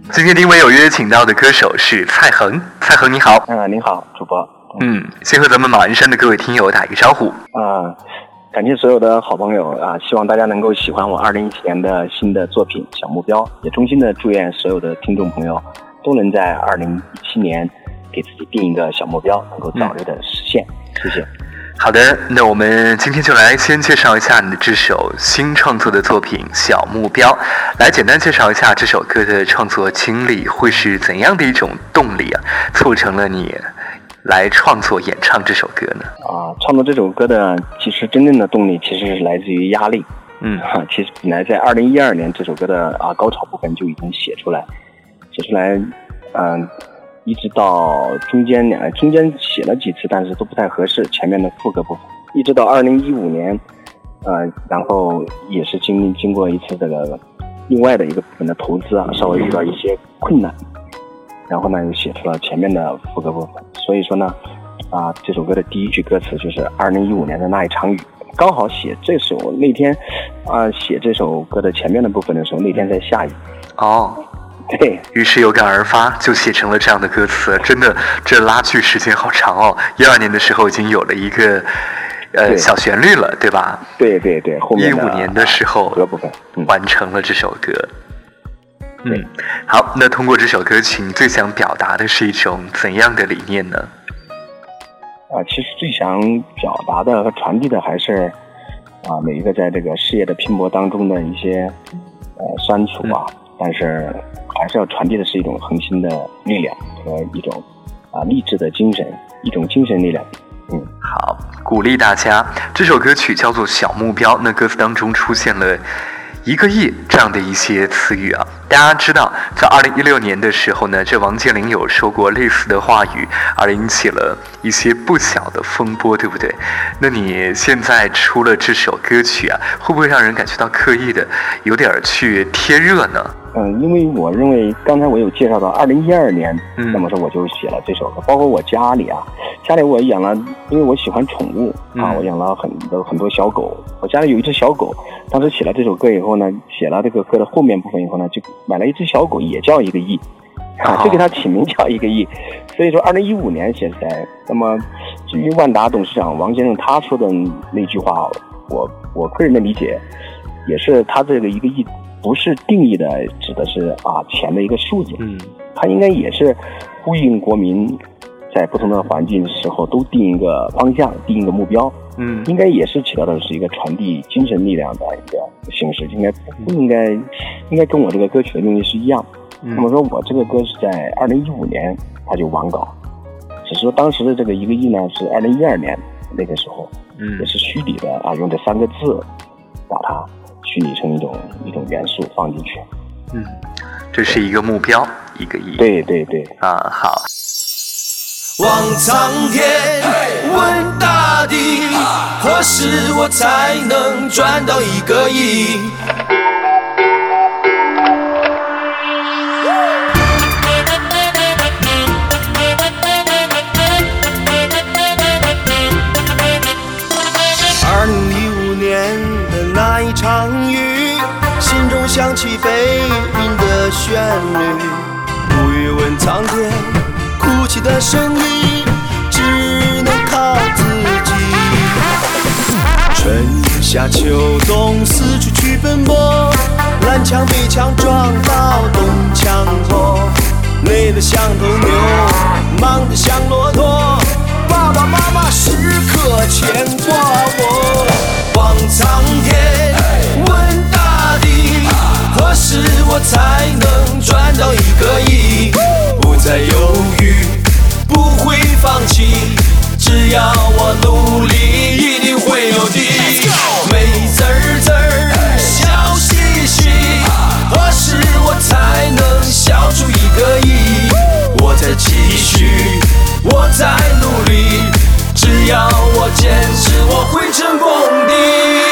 今天丁伟有约请到的歌手是蔡恒，蔡恒你好。 您好，主播。 先和咱们马鞍山的各位听友打一个招呼。 感谢所有的好朋友啊，希望大家能够喜欢我2017年的新的作品《小目标》，也衷心的祝愿所有的听众朋友都能在2017年给自己定一个小目标，能够早日的实现。谢谢。 好的，那我们今天就来先介绍一下你的这首新创作的作品《小目标》，来简单介绍一下这首歌的创作经历，会是怎样的一种动力啊，促成了你来创作演唱这首歌呢？ 创作这首歌的其实真正的动力其实是来自于压力。其实本来在2012年这首歌的高潮部分就已经写出来，一直到中间写了几次，但是都不太合适，前面的副歌部分，一直到2015年，然后也是经过一次这个另外的一个部分的投资稍微遇到一些困难，然后呢又写出了前面的副歌部分。所以说呢，这首歌的第一句歌词就是2015年的那一场雨，刚好写这首那天写这首歌的前面的部分的时候，那天在下雨。对， 于是有感而发，就写成了这样的歌词。真的，这拉锯时间好长哦。12年的时候已经有了一个小旋律了，对吧？ 对，后面 15年的时候歌部分完成了这首歌。好，那通过这首歌曲，你最想表达的是一种怎样的理念呢？ 其实最想表达的和传递的还是每一个在这个事业的拼搏当中的一些酸楚但是还是要传递的是一种恒心的力量和一种励志的精神，一种精神力量。 好，鼓励大家。这首歌曲叫做《小目标》，那歌词当中出现了1个亿这样的一些词语啊。大家知道，在2016年的时候呢，这王健林有说过类似的话语，而引起了一些不小的风波，对不对？那你现在出了这首歌曲会不会让人感觉到刻意的有点去贴热呢？ 因为我认为刚才我有介绍到2012年，那么说我就写了这首歌，包括我家里我养了，因为我喜欢宠物我养了很多小狗，我家里有一只小狗，当时写了这首歌以后呢，写了这个歌的后面部分以后呢，就买了一只小狗，也叫1个亿就给它起名叫1个亿。所以说2015年写出来。那么至于万达董事长王先生他说的那句话，我个人的理解也是，他这个1个亿不是定义的指的是钱的一个数字，它应该也是呼应国民在不同的环境时候都定一个方向，定一个目标，应该也是起到的是一个传递精神力量的一个形式，应该跟我这个歌曲的用意是一样。那么说我这个歌是在2015年它就完稿，只是说当时的这个1个亿呢是2012年那个时候，也是虚拟的用这3个字把它虚拟成一种元素放进去。 这是一个目标，1个亿。 对好。 望苍天，问大地，何时我才能赚到1个亿？2015年的那一场雨，心中响起悲鸣的旋律，不语问苍天，哭泣的声音只能靠自己。春夏秋冬四处去奔波，南墙北墙撞到东墙头，累得像头牛，忙得像骆驼，爸爸妈妈时刻牵挂我。望苍天，问大地，何时我才能赚到1个亿？不再犹豫，不会放弃，只要我努力，一定会有地。美滋滋，笑嘻嘻，何时我才能笑出1个亿？我在继续，我在努力，只要我坚持，我会成功的。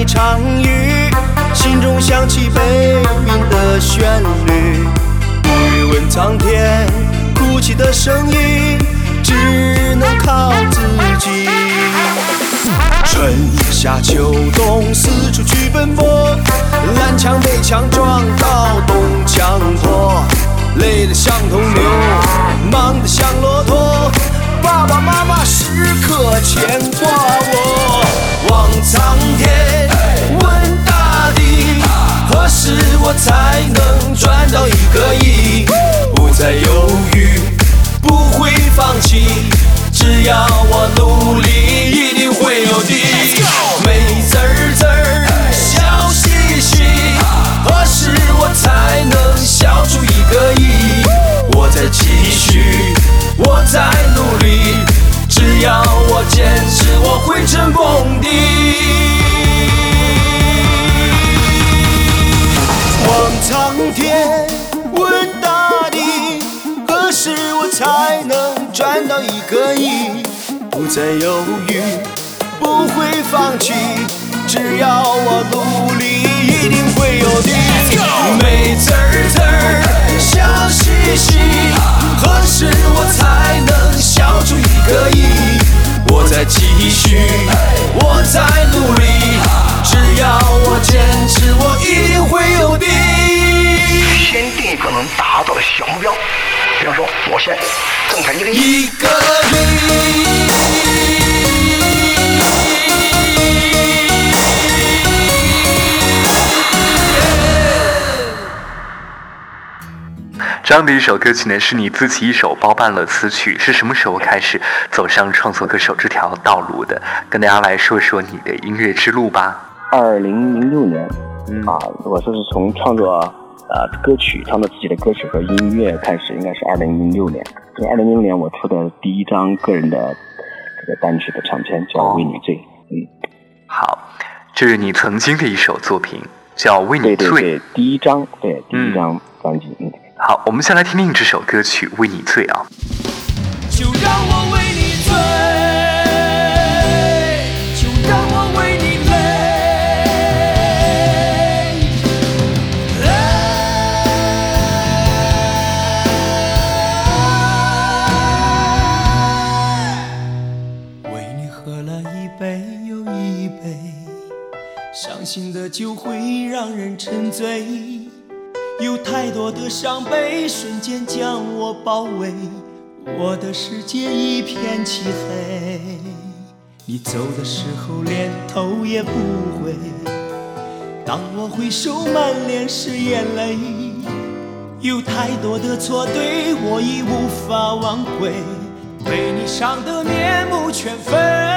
一场雨，心中响起悲鸣的旋律。不语问苍天，哭泣的声音只能靠自己。春夏秋冬四处去奔波，南墙北墙撞到东墙破，累得像头牛，忙得像骆驼，爸爸妈妈时刻牵挂我。望苍天，问大地，何时我才能赚到1个亿？不再犹豫，不会放弃，只要我努力，一定会有的。美滋滋，笑嘻嘻，何时我才能笑出1个亿？我在继续，我在努力，只要我坚持，我会成功的。望苍天，问大地，何时我才能赚到1个亿？不再犹豫，不会放弃，只要我努力，一定会有的。美滋滋，笑嘻嘻，何时我才能笑出1个亿？我在继续，我在努力，只要我坚持，我一定会有的。 先定一个能达到的小目标，比方说，我先挣开1个亿。 1个亿。 这样的一首歌曲呢，是你自己一手包办了词曲，是什么时候开始走上创作歌手这条道路的？跟大家来说说你的音乐之路吧。 2006年，我说是从创作歌曲，创作自己的歌曲和音乐开始，应该是2006年。就是2006年我出的第一张个人的这个单曲的唱片叫《为你醉》。 好，这是你曾经的一首作品，叫《为你醉》。 对，第一张专辑。 好，我们先来听听这首歌曲《为你醉》啊。 就让我为你醉，就让我为你累，为你喝了1杯又1杯，伤心的酒会让人沉醉，有太多的伤悲瞬间将我包围，我的世界一片漆黑。你走的时候连头也不回，当我回首满脸是眼泪，有太多的错对我已无法挽回，被你伤得面目全非。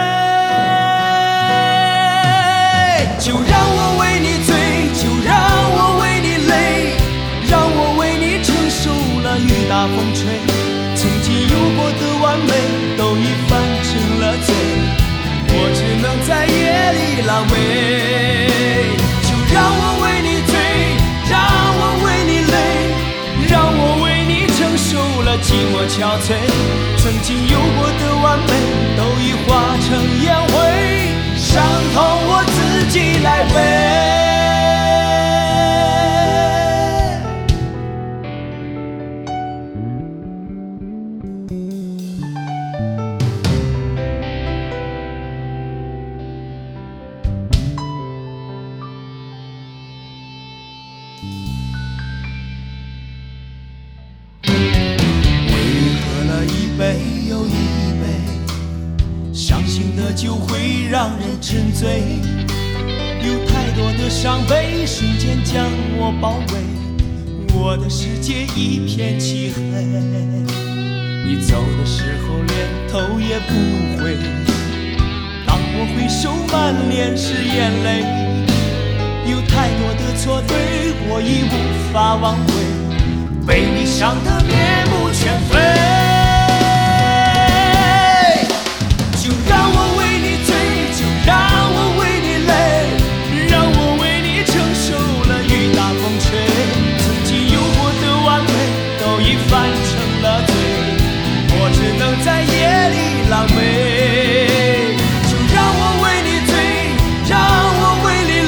就让我为你醉，就让我为你累，让我为你承受了雨打风吹，曾经有过的完美都已翻成了罪，我只能在夜里狼狈。就让我为你醉，让我为你累，让我为你承受了寂寞憔悴，曾经有过的完美都已化成烟灰，伤痛我自己来背。就会让人沉醉，有太多的伤悲瞬间将我包围，我的世界一片漆黑。你走的时候连头也不回，当我回首满脸是眼泪，有太多的错对我已无法挽回，被你伤得面目全非。让我为你累，让我为你承受了雨打风吹，曾经有过的完美都已翻成了罪，我只能在夜里狼狈。就让我为你醉，让我为你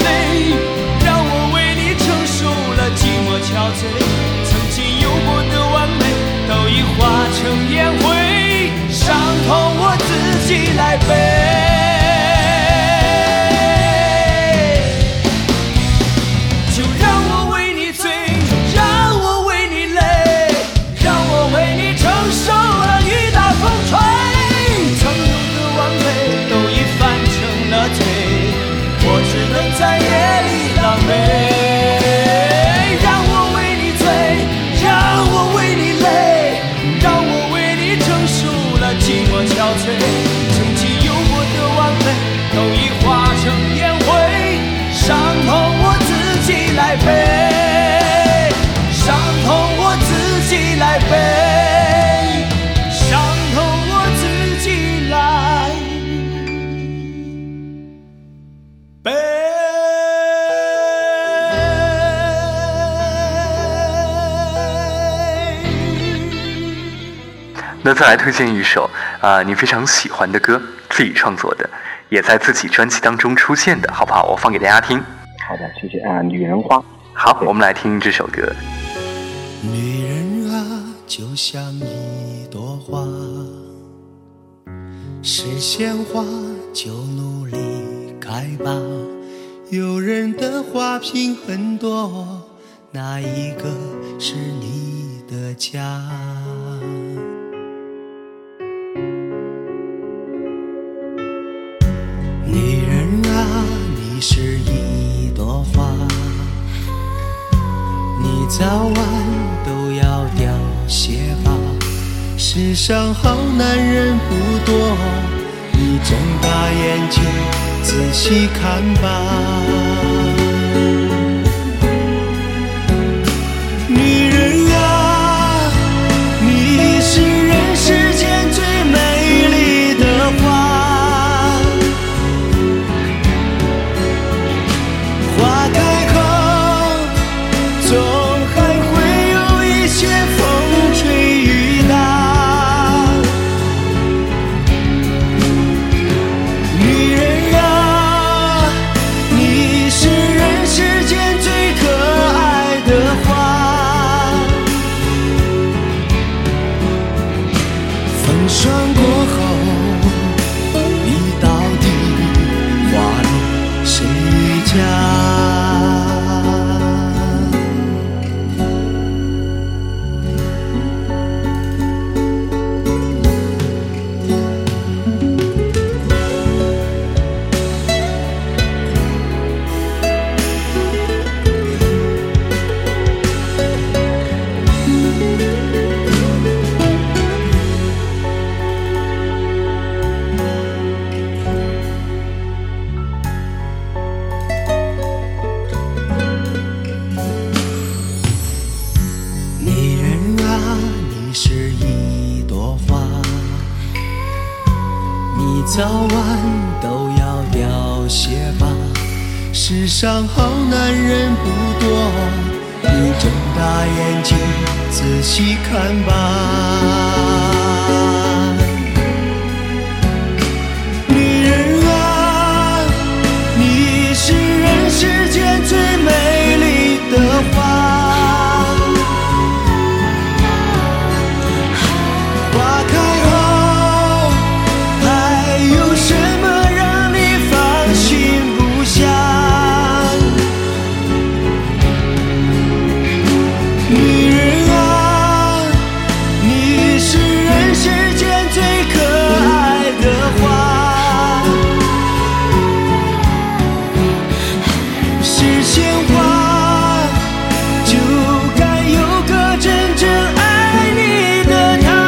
成烟灰，伤痛我自己来背，伤痛我自己来背，伤痛我自己来背。 那再来推荐一首你非常喜欢的歌，自己创作的，也在自己专辑当中出现的，好不好？我放给大家听。 好的，谢谢女人花。 好，我们来听这首歌。 女人啊，就像一朵花，是鲜花就努力开吧。有人的花瓶很多，哪一个是你的家？女人啊，你是一朵花，你早晚都要凋谢吧。世上好男人不多，你睁大眼睛仔细看吧。女人啊，你是人世间最美丽的花，花开后总还会有一些风吹雨打。女人啊，你是人世间最可爱的花，风霜过后你到底花落谁家？女人啊，你是一朵花，你早晚都要凋谢吧。世上好男人不多，你睁大眼睛仔细看吧。女人啊，你是人世间最美丽的花，花开后还有什么让你放心不下？女人啊，你是人世间最可爱的花，是鲜花就该有个真正爱你的他。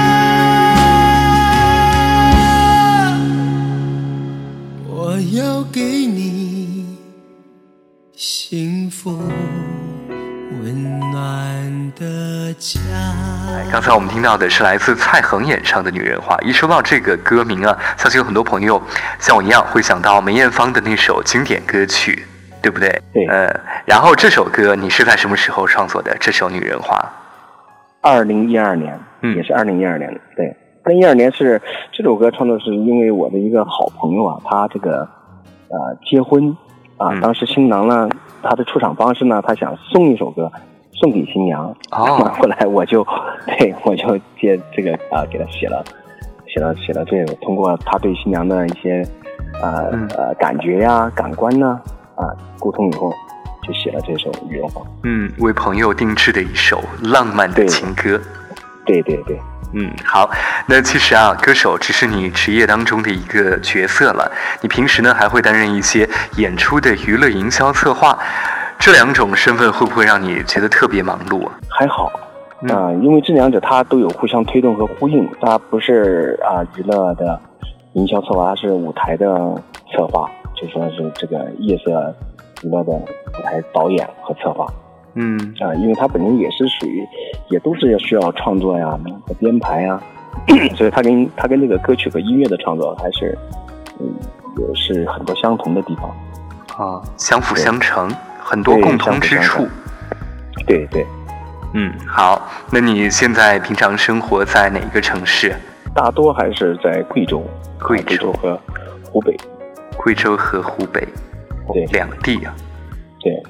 我要给你幸福温暖的家。 刚才我们听到的是来自蔡恒演唱的《女人花》。一说到这个歌名啊，相信有很多朋友像我一样会想到梅艳芳的那首经典歌曲，对不对？ 对。 然后这首歌你是在什么时候创作的？这首《女人花》 2012年，也是2012年的。对，2012年是这首歌创作是因为我的一个好朋友啊，他这个结婚啊，当时新郎呢，他的出场方式呢，他想送一首歌送给新娘。后来我就接这个给他写了这个，通过他对新娘的一些感觉呀、感官呢沟通以后，就写了这首《女人花》。 为朋友定制的一首浪漫的情歌。 对对对。 好，那其实歌手只是你职业当中的一个角色了，你平时呢还会担任一些演出的娱乐营销策划，这两种身份会不会让你觉得特别忙碌？ 还好，因为这两者它都有互相推动和呼应，它不是娱乐的营销策划，它是舞台的策划， 就说是这个夜色娱乐的舞台导演和策划。因为他本身也是属于，也都是需要创作呀和编排呀，所以他跟这个歌曲和音乐的创作还是有是很多相同的地方相辅相成，很多共同之处。 对。 好，那你现在平常生活在哪一个城市？ 大多还是在贵州和湖北。 贵州和湖北， 对， 两地啊。 对。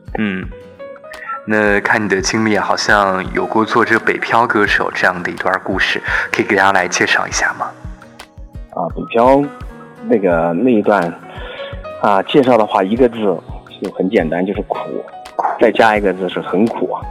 那看你的经历好像有过做这个北漂歌手这样的一段故事，可以给大家来介绍一下吗？ 北漂那一段介绍的话，一个字就很简单，就是苦，再加一个字是很苦啊。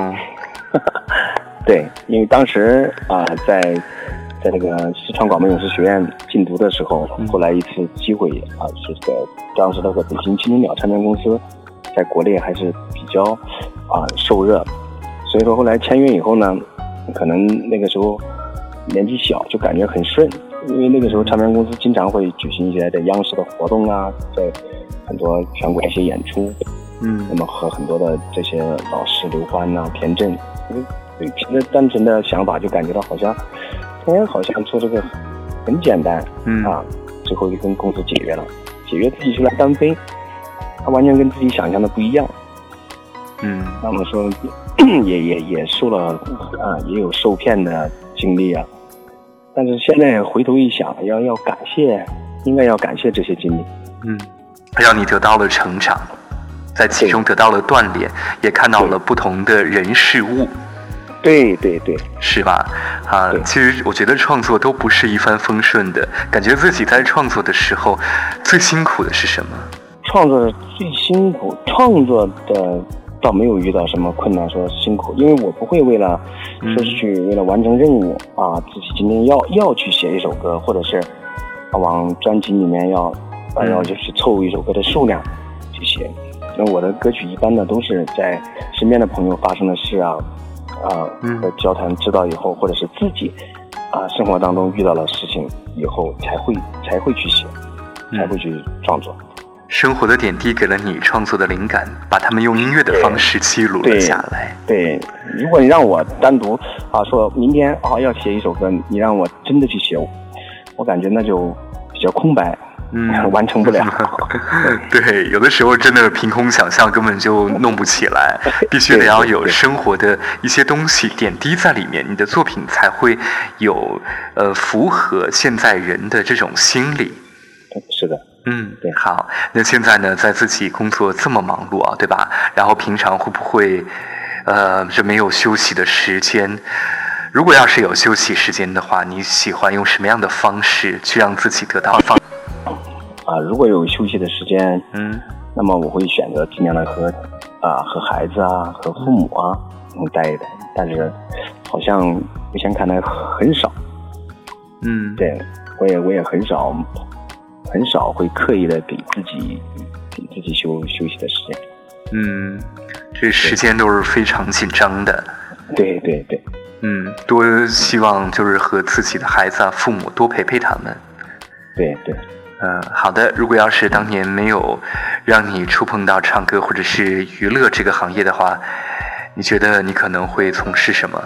对，因为当时在这个四川广播影视学院进读的时候，后来一次机会是这个当时那个北京青青鸟唱片公司在国内还是比较受热，所以说后来签约以后呢，可能那个时候年纪小就感觉很顺，因为那个时候唱片公司经常会举行一些在央视的活动在很多全国一些演出，那么和很多的这些老师刘欢田震，对凭着单纯的想法就感觉到好像做这个很简单最后就跟公司解约了，解约自己出来单飞，他完全跟自己想象的不一样。那么说也受了也有受骗的经历啊，但是现在回头一想，应该要感谢这些经历， 让你得到了成长，在其中得到了锻炼，也看到了不同的人事物。 对， 是吧？其实我觉得创作都不是一帆风顺的，感觉自己在创作的时候最辛苦的是什么？ 创作最辛苦，创作的倒没有遇到什么困难说辛苦，因为我不会为了说是去为了完成任务自己今天要去写一首歌，或者是往专辑里面要就是凑一首歌的数量去写。那我的歌曲一般的都是在身边的朋友发生的事和交谈知道以后，或者是自己生活当中遇到了事情以后才会去写，才会去创作。 生活的点滴给了你创作的灵感，把它们用音乐的方式记录了下来。 对，如果你让我单独说明天要写一首歌，你让我真的去写，我感觉那就比较空白，完成不了。 对，有的时候真的凭空想象根本就弄不起来，必须得要有生活的一些东西点滴在里面，你的作品才会有符合现在人的这种心理。 是的。 对，好。那现在呢，在自己工作这么忙碌对吧？然后平常会不会这没有休息的时间？如果要是有休息时间的话，你喜欢用什么样的方式去让自己得到放？ 如果有休息的时间，那么我会选择尽量的和孩子和父母待一待，但是好像目前看来很少。对，我也很少会刻意的给自己休息的时间。 这时间都是非常紧张的。 对。 多希望就是和自己的孩子父母多陪陪他们。 对。 好的。如果要是当年没有让你触碰到唱歌或者是娱乐这个行业的话，你觉得你可能会从事什么？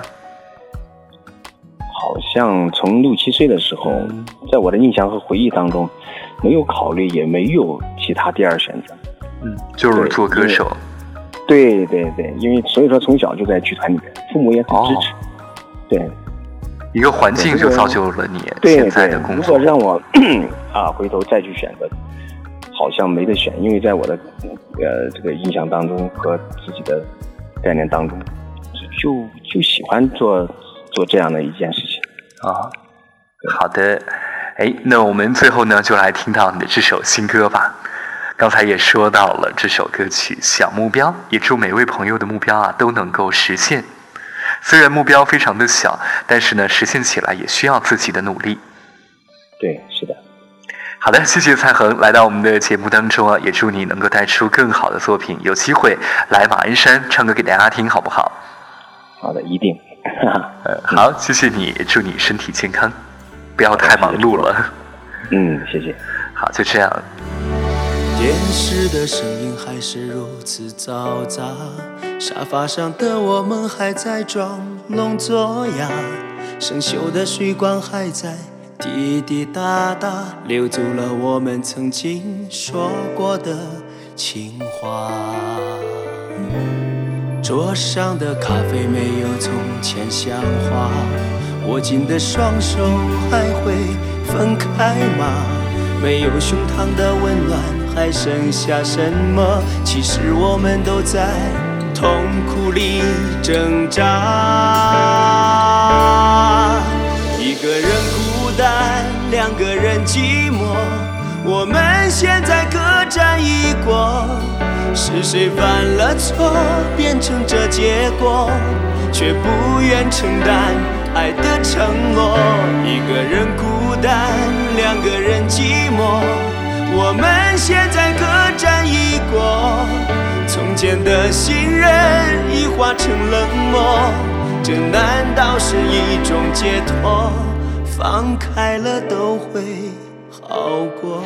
好像从6、7岁的时候，在我的印象和回忆当中，没有考虑，也没有其他第二选择。 就是做歌手。 对，因为所以说从小就在剧团里面，父母也很支持。对， 一个环境就造就了你现在的工作。 如果让我回头再去选择，好像没得选，因为在我的这个印象当中和自己的概念当中，就喜欢做这样的一件事情。 好的。那我们最后呢，就来听到你的这首新歌吧。刚才也说到了这首歌曲《小目标》，也祝每位朋友的目标都能够实现。虽然目标非常的小，但是呢，实现起来也需要自己的努力。 对，是的。 好的，谢谢蔡恒来到我们的节目当中也祝你能够带出更好的作品，有机会来马鞍山唱歌给大家听，好不好？ 好的，一定。 好，谢谢你，祝你身体健康，不要太忙碌了。 谢谢。 好，就这样。 电视的声音还是如此嘈杂，沙发上的我们还在装聋作哑，生锈的水管还在滴滴答答，留住了我们曾经说过的情话。桌上的咖啡没有从前像话，握紧的双手还会分开吗？没有胸膛的温暖还剩下什么？其实我们都在痛苦里挣扎。一个人孤单，两个人寂寞，我们现在各占一国。是谁犯了错，变成这结果，却不愿承担爱的承诺。一个人孤单，两个人寂寞，我们现在各占一国。从前的信任已化成冷漠，这难道是一种解脱？放开了都会好过。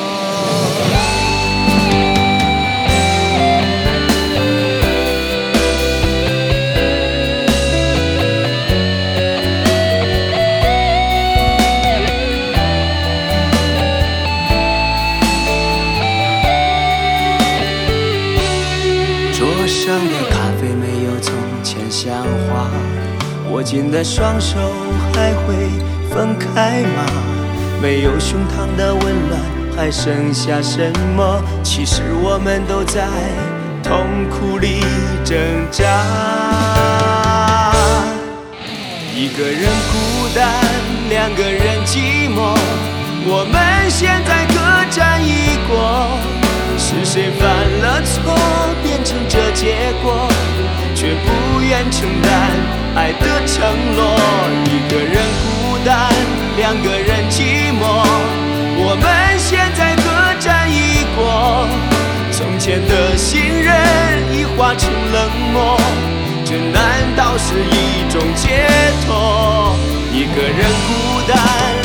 桌上的咖啡没有从前像话，握紧的双手还会分开吗？没有胸膛的温暖还剩下什么？其实我们都在痛苦里挣扎。一个人孤单，两个人寂寞，我们现在各占一国。是谁犯了错，变成这结果，却不愿承担爱的承诺。一个人孤单，两个人寂寞，我们现在各占一国。从前的信任已化成冷漠，这难道是一种解脱？一个人孤单，